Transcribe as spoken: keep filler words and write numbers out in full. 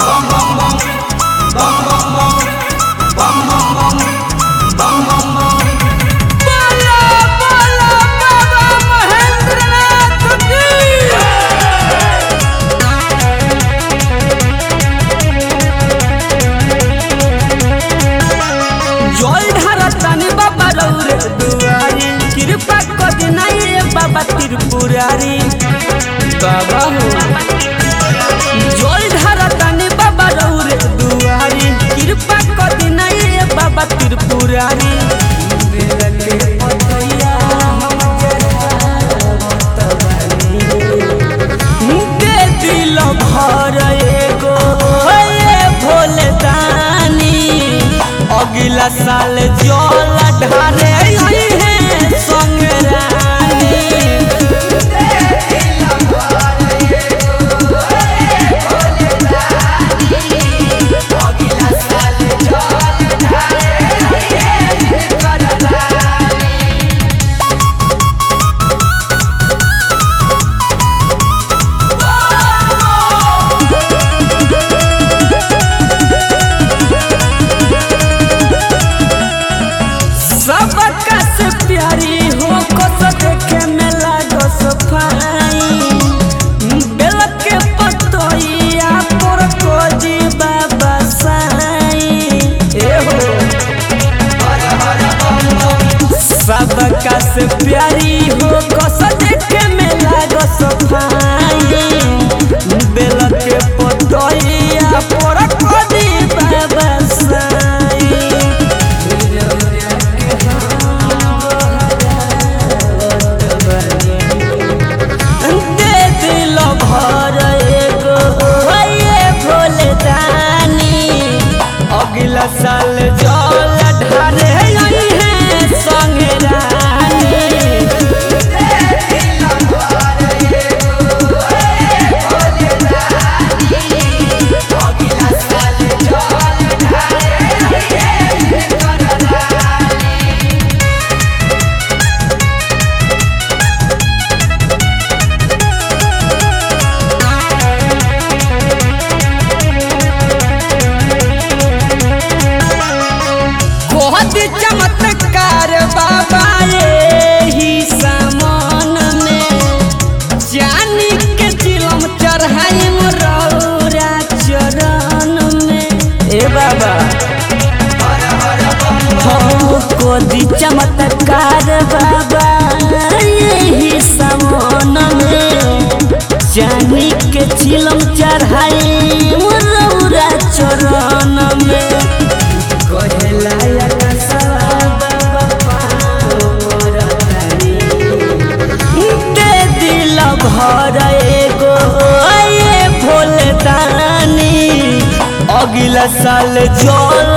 बाबा त्रिपुरारी बाबा हो जोल धरतानी बाबा रौरे दुआरी कृपा कर देना ये बाबा त्रिपुरारी दे दिल भर एगो भोले दानी अगला साल जल ढारे संग प्यारी हो कस देखे में लागो सफाई बेल के पतोइया पर कोजी बाबा साई ए हो सबका से प्यारी हो कस देखे में लागो सफाई बेल के पतोइया पर कोजी बाबा साई अगला साल जल ढारे हैं संग रानी चमत्कार बाबा ही सामान में जानी के चिलम चढ़ाई रौरा चरण में ए बाबा को दी चमत्कार बाबा यही सामान में जानी के चिलम चढ़ाई रौरा चरण में भर एगो भोले दानी अगला साल जल